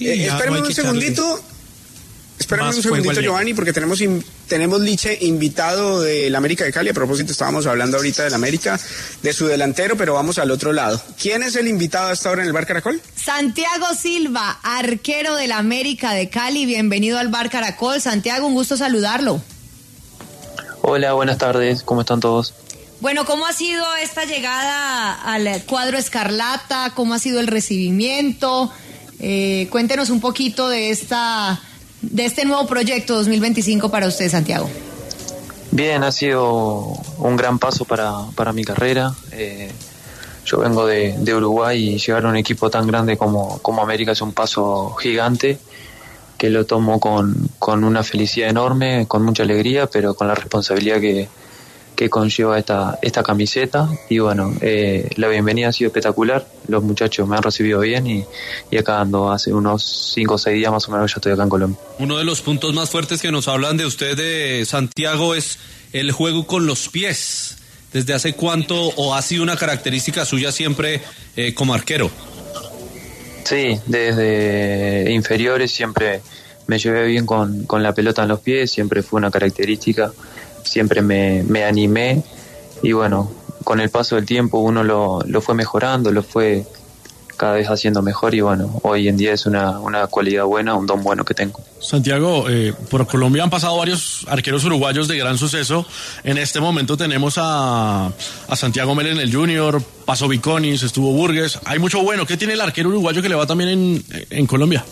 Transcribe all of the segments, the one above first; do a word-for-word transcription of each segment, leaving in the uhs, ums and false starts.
Sí, eh, espérame no un segundito. Espérame un segundito, Giovanni, porque tenemos in, tenemos Liche invitado del América de Cali. A propósito, estábamos hablando ahorita del América, de su delantero, pero vamos al otro lado. ¿Quién es el invitado hasta ahora en el Bar Caracol? Santiago Silva, arquero del América de Cali. Bienvenido al Bar Caracol. Santiago, un gusto saludarlo. Hola, buenas tardes. ¿Cómo están todos? Bueno, ¿cómo ha sido esta llegada al cuadro escarlata? ¿Cómo ha sido el recibimiento? Eh, cuéntenos un poquito de esta... de este nuevo proyecto dos mil veinticinco para usted, Santiago. Bien, ha sido un gran paso para, para mi carrera. Eh, yo vengo de, de Uruguay y llegar a un equipo tan grande como, como América es un paso gigante que lo tomo con, con una felicidad enorme, con mucha alegría, pero con la responsabilidad que, que conlleva esta, esta camiseta. Y bueno, eh, la bienvenida ha sido espectacular, los muchachos me han recibido bien y, y acá ando hace unos cinco o seis días más o menos ya estoy acá en Colombia. Uno de los puntos más fuertes que nos hablan de usted, de Santiago, es el juego con los pies. ¿Desde hace cuánto o ha sido una característica suya siempre eh, como arquero? Sí, desde inferiores siempre me llevé bien con, con la pelota en los pies, siempre fue una característica, siempre me, me animé y bueno, con el paso del tiempo uno lo, lo fue mejorando, lo fue cada vez haciendo mejor y bueno, hoy en día es una, una cualidad buena, un don bueno que tengo. Santiago, eh, por Colombia han pasado varios arqueros uruguayos de gran suceso. En este momento tenemos a, a Santiago Mel en el Junior, pasó Viconis, estuvo Burgues. Hay mucho bueno. ¿Qué tiene el arquero uruguayo que le va también en, en Colombia?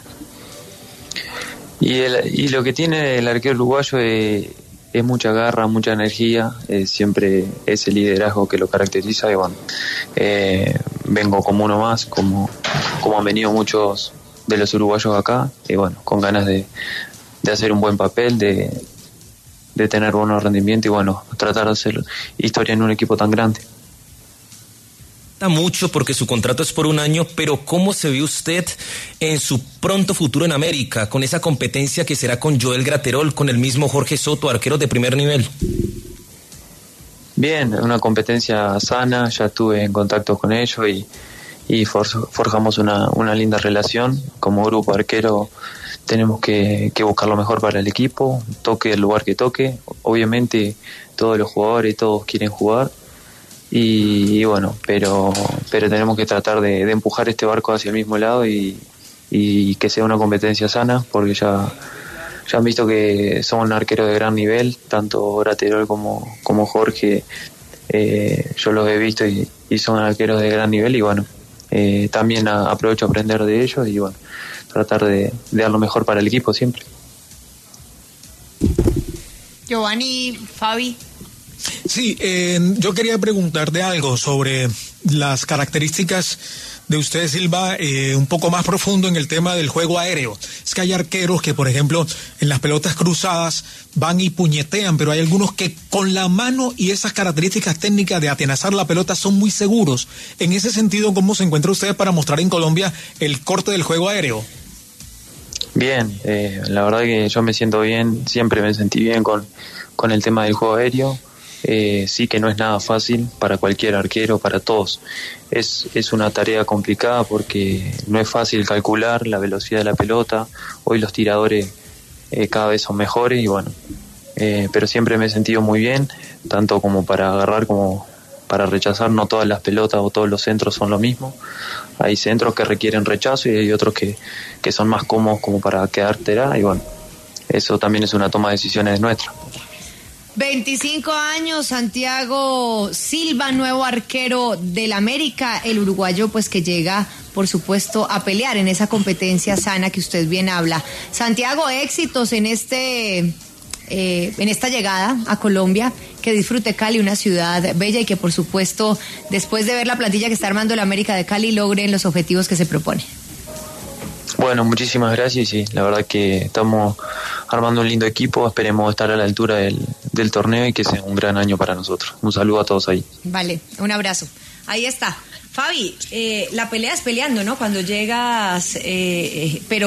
Y, el, y lo que tiene el arquero uruguayo es, es mucha garra, mucha energía, eh, siempre ese liderazgo que lo caracteriza y bueno, eh, vengo como uno más, como, como han venido muchos de los uruguayos acá, y bueno, con ganas de, de hacer un buen papel, de, de tener buenos rendimientos y bueno, tratar de hacer historia en un equipo tan grande. Mucho porque su contrato es por un año, pero ¿cómo se ve usted en su pronto futuro en América, con esa competencia que será con Joel Graterol, con el mismo Jorge Soto, arqueros de primer nivel? Bien, una competencia sana, ya estuve en contacto con ellos y, y for, forjamos una, una linda relación. Como grupo arquero tenemos que, que buscar lo mejor para el equipo, toque el lugar que toque. Obviamente todos los jugadores, todos quieren jugar. Y, y bueno, pero pero tenemos que tratar de, de empujar este barco hacia el mismo lado y, y que sea una competencia sana, porque ya, ya han visto que son un arquero de gran nivel, tanto Graterol como, como Jorge, eh, yo los he visto y, y son arqueros de gran nivel y bueno, eh, también a, aprovecho a aprender de ellos y bueno, tratar de, de dar lo mejor para el equipo siempre. Giovanni, Fabi. Sí, eh, yo quería preguntarte algo sobre las características de usted, Silva, eh, un poco más profundo en el tema del juego aéreo. Es que hay arqueros que, por ejemplo, en las pelotas cruzadas van y puñetean, pero hay algunos que con la mano y esas características técnicas de atenazar la pelota son muy seguros. En ese sentido, ¿cómo se encuentra usted para mostrar en Colombia el corte del juego aéreo? Bien, eh, la verdad que yo me siento bien, siempre me sentí bien con, con el tema del juego aéreo. Eh, sí que no es nada fácil para cualquier arquero, para todos. Es, es una tarea complicada porque no es fácil calcular la velocidad de la pelota. Hoy los tiradores eh, cada vez son mejores y bueno, eh, pero siempre me he sentido muy bien, tanto como para agarrar como para rechazar. No todas las pelotas o todos los centros son lo mismo. Hay centros que requieren rechazo y hay otros que, que son más cómodos como para quedártela y bueno, eso también es una toma de decisiones nuestra. veinticinco años, Santiago Silva, nuevo arquero del América, el uruguayo pues que llega, por supuesto, a pelear en esa competencia sana que usted bien habla. Santiago, éxitos en este eh, en esta llegada a Colombia, que disfrute Cali, una ciudad bella y que por supuesto, después de ver la plantilla que está armando el América de Cali, logren los objetivos que se propone. Bueno, muchísimas gracias y sí, la verdad que estamos armando un lindo equipo, esperemos estar a la altura del, del torneo y que sea un gran año para nosotros. Un saludo a todos ahí. Vale, un abrazo. Ahí está. Fabi, eh, la pelea es peleando, ¿no? Cuando llegas, eh, eh, pero